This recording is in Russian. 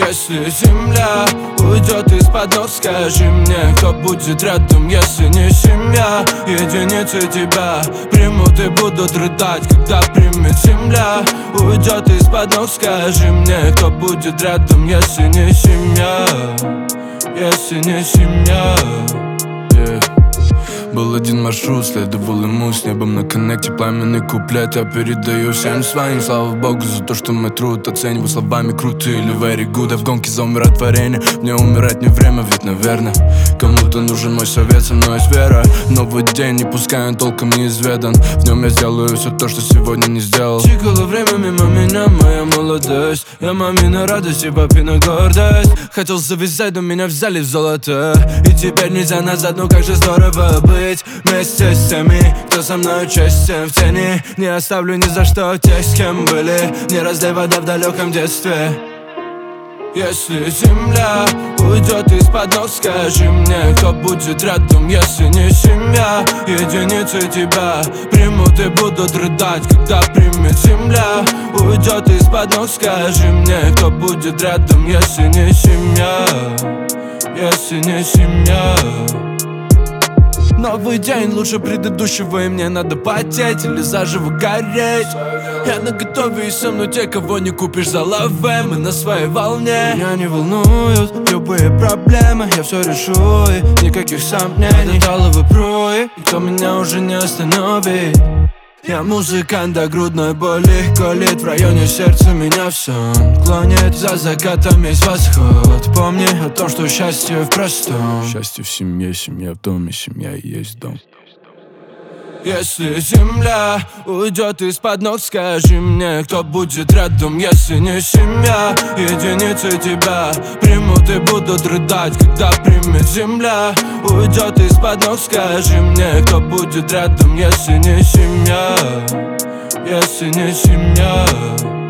Если земля уйдет из-под ног, скажи мне, кто будет рядом, если не семья. Единицы тебя примут и будут рыдать, когда примет земля. Уйдет из-под ног, скажи мне, кто будет рядом, если не семья. Если не семья. Был один маршрут, следовал ему с небом на коннекте. Пламенный куплет я передаю всем своим. Слава богу за то, что мой труд оцениваю словами круто или very good. А в гонке за умиротворение мне умирать не время, ведь наверное кому-то нужен мой совет, со мной есть вера. Новый день, не пускай он толком неизведан. В нем я сделаю все то, что сегодня не сделал. Тикало время мимо меня, моя молодость. Я мамина радость и папина гордость. Хотел завязать, но меня взяли в золото. И теперь нельзя назад, но как же здорово быть вместе с теми, кто со мной честен в тени. Не оставлю ни за что тех, с кем были. Не разлей вода в далеком детстве. Если земля уйдет из-под ног, скажи мне, кто будет рядом, если не семья. Единицы тебя примут и будут рыдать, когда примет земля. Уйдет из-под ног, скажи мне, кто будет рядом, если не семья. Если не семья. Новый день лучше предыдущего, и мне надо потеть или заживо гореть. Я наготове, и со мной те, кого не купишь за лаве. Мы на своей волне. Меня не волнуют любые проблемы, я все решу, и никаких сомнений. Металловый пруй, никто меня уже не остановит. Я музыкант до грудной боли колет. В районе сердца меня в сон клонит. За закатом есть восход. Помни о том, что счастье в простом. Счастье в семье, семья в доме, семья и есть дом. Если земля уйдет из-под ног, скажи мне, кто будет рядом, если не семья. Единицы тебя примут и будут рыдать, когда примет земля. Уйдет из-под ног, скажи мне, кто будет рядом, если не семья. Если не семья.